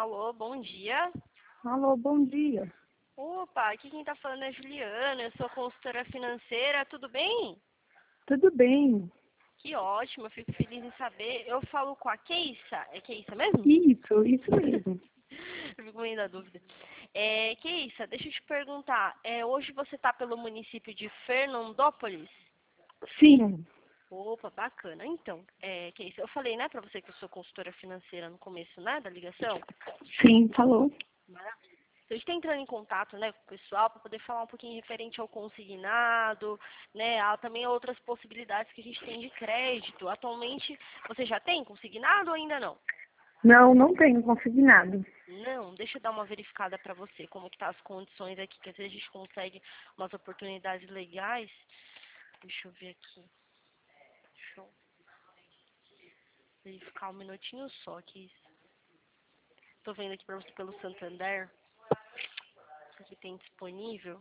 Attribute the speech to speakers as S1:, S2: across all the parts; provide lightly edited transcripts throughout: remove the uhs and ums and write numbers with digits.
S1: Alô, bom dia.
S2: Alô, bom dia.
S1: Opa, aqui quem tá falando é a Juliana, eu sou consultora financeira, tudo bem?
S2: Tudo bem?
S1: Que ótimo, eu fico feliz em saber. Eu falo com a Keissa, é Keissa mesmo?
S2: Isso mesmo.
S1: Eu fico meio na dúvida. Keissa, deixa eu te perguntar, hoje você tá pelo município de Fernandópolis?
S2: Sim,
S1: Opa, bacana. Então, Keissa, eu falei, né, pra você que eu sou consultora financeira no começo, né, da ligação?
S2: sim, falou.
S1: Maravilha. A gente está entrando em contato, né, com o pessoal para poder falar um pouquinho referente ao consignado, né, há também outras possibilidades que a gente tem de crédito. Atualmente, você já tem consignado ou ainda não?
S2: Não, não tenho consignado.
S1: Não, deixa eu dar uma verificada para você como que tá as condições aqui, que às vezes a gente consegue umas oportunidades legais. Deixa eu ver aqui. Deixa eu verificar um minutinho só aqui. Estou vendo aqui para você pelo Santander, o que tem disponível.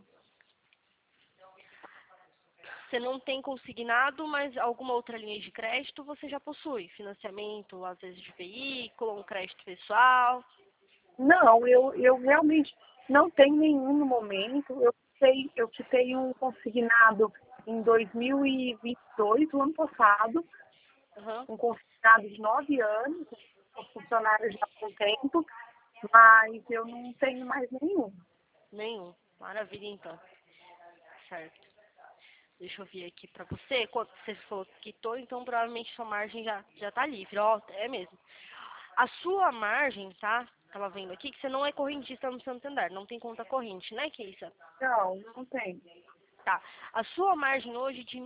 S1: Você não tem consignado, mas alguma outra linha de crédito você já possui. Financiamento, às vezes, de veículo, um crédito pessoal.
S2: Não, eu realmente não tenho nenhum no momento. Eu quitei um consignado em 2022, o ano passado,
S1: Uhum.
S2: um consignado de 9 anos, sou funcionário já há algum tempo, mas eu não tenho mais nenhum.
S1: Nenhum. Maravilha, então. Certo. Deixa eu ver aqui pra você. Quando você falou que quitou, então provavelmente sua margem já tá livre. Ó, é mesmo. A sua margem, tá? Tava vendo aqui que você não é correntista no Santander. Não tem conta corrente, né, Keissa?
S2: Não, não tenho.
S1: Tá. A sua margem hoje de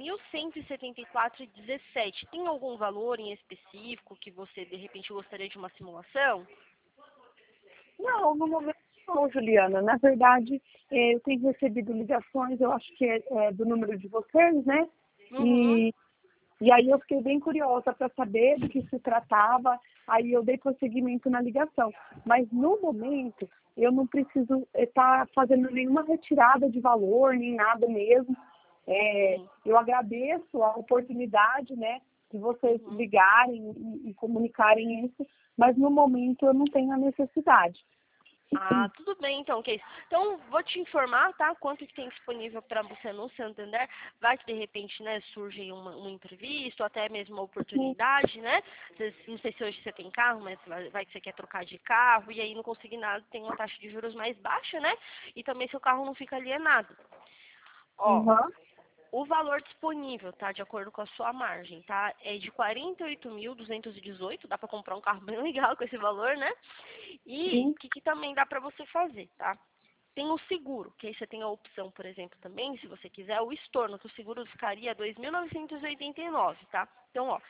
S1: 1.174,17 tem algum valor em específico que você, de repente, gostaria de uma simulação?
S2: Não, no momento não, Juliana. Na verdade, eu tenho recebido ligações, eu acho que é do número de vocês, né?
S1: Uhum.
S2: E aí eu fiquei bem curiosa para saber do que se tratava, aí eu dei prosseguimento na ligação. Mas no momento, eu não preciso estar fazendo nenhuma retirada de valor, nem nada mesmo.
S1: Sim.
S2: Eu agradeço a oportunidade, né, de vocês
S1: Uhum.
S2: ligarem e comunicarem isso, mas no momento eu não tenho a necessidade.
S1: Ah, tudo bem então, Keis. Então, vou te informar, tá? Quanto que tem disponível para você no Santander. Vai que de repente, né, surge aí um imprevisto, ou até mesmo uma oportunidade, né? Não sei se hoje você tem carro, mas vai que você quer trocar de carro, e aí no consignado tem uma taxa de juros mais baixa, né? E também seu carro não fica alienado. Ó,
S2: Uhum.
S1: o valor disponível, tá? De acordo com a sua margem, tá? É de 48.218. Dá para comprar um carro bem legal com esse valor, né? E
S2: Sim,
S1: o que também dá para você fazer, tá? Tem o seguro, que aí você tem a opção, por exemplo, também, se você quiser, o estorno, que o seguro ficaria 2.989, tá? Então, ó,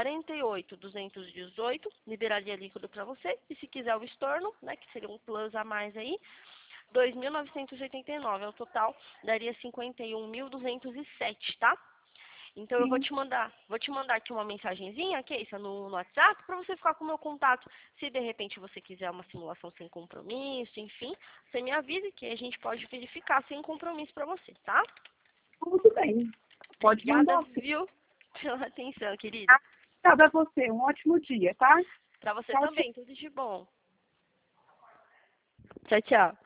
S1: 48.218 liberaria líquido para você. E se quiser o estorno, né, que seria um plus a mais aí, 2.989 é o total, daria 51.207, tá? Então eu
S2: sim.
S1: vou te mandar aqui uma mensagenzinha, que é isso, no WhatsApp, para você ficar com o meu contato. Se de repente você quiser uma simulação sem compromisso, enfim, você me avise que a gente pode verificar sem compromisso para você, tá?
S2: Tudo bem. Pode
S1: Obrigada,
S2: mandar sim.
S1: viu, pela atenção, querida.
S2: Obrigada a você. Um ótimo dia, tá?
S1: Para você
S2: Tchau, tchau.
S1: também, tudo de bom. Tchau, tchau.